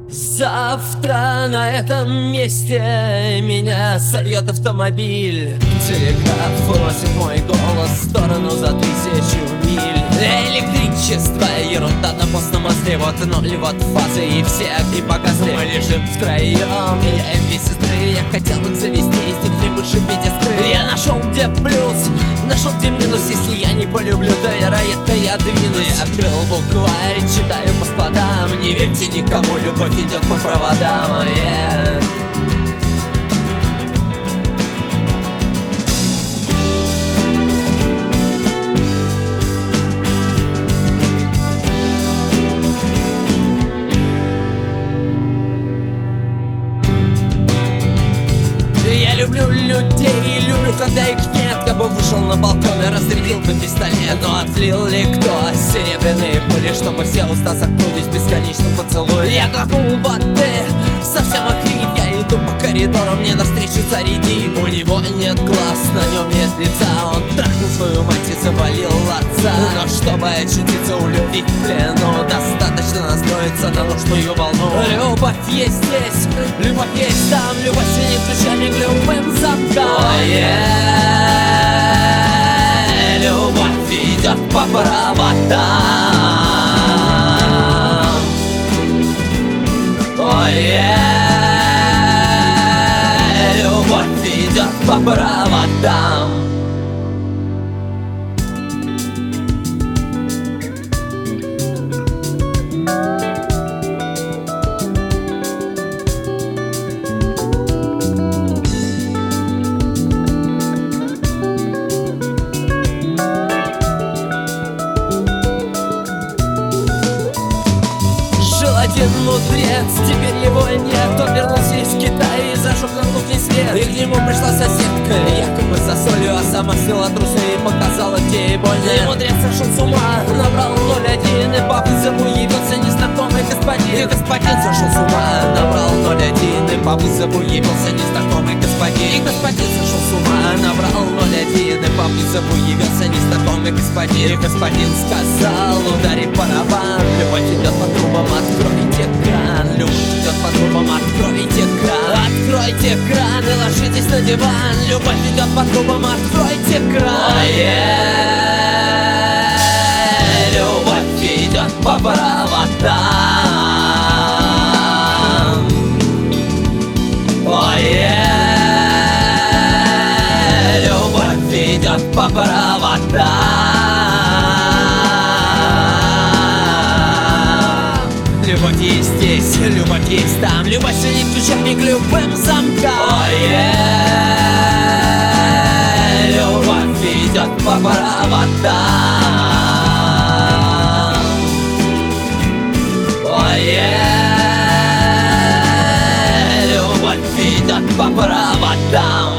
Завтра на этом месте меня сольет автомобиль. Телеграф уносит мой голос в сторону за 1000 миль. Электричество, ерунда на постном мосте. Вот ноль, вот фазы и все огни погасли. Мы лежим втроем, я и две сестры. Я хотел их завести, из них не вышибить искры. Я нашел где плюс, нашел где минус. Если я не полюблю, то вероятно я двинусь. Я открыл букварь, читаю по складам. Не верьте никому, любовь идет по проводам. Я люблю людей, люблю, когда их нет. Я бы вышел на балкон и разрядил бы пистолет. Но отлил ли кто серебряные пули, чтобы все уста заткнулись бесконечным поцелуем? Я глотнул воды, совсем охрип. Я иду по коридору, мне навстречу зарядит. У него нет глаз, на нем нет лица. Он трахнул свою мать и завалил отца. Но чтобы очутиться у любви в плену, достаточно настроиться на нужную волну. Любовь есть здесь, любовь есть там. Любовь сидит ключами к любым замкам. Любовь идет по проводам. Любовь идет по проводам. Один мудрец, теперь его нет. Он вернулся из Китая и зажег на кухне свет. И к нему пришла соседка, якобы за солью, а сама сняла трусы и показала, где ей больно. И мудрец сошел с ума, набрал 01, и по вызову явился незнакомый господин. И господин сошел с ума, набрал 01, и по вызову явился незнакомый господин. И господин сошел с ума, набрал 01, и по вызову явился незнакомый господин. И господин сказал: удари барабан, любовь идет по трубам, откройте кран. Любовь идет по трубам, откройте кран. Откройте кран и ложитесь на диван. Любовь идет по трубам, откройте кран. Любовь идет по проводам. Любовь идет по проводам. Любовь есть здесь, любовь есть там. Любовь сидит ключами к любым замкам. Любовь идет по проводам. Любовь идет по проводам.